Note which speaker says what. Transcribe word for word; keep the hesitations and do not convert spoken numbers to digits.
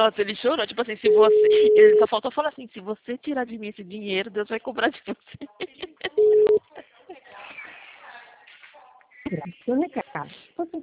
Speaker 1: Nossa, ele chorou, tipo assim, se você... Ele só faltou falar assim, se você tirar de mim esse dinheiro, Deus vai cobrar de você.
Speaker 2: Seu recado. Você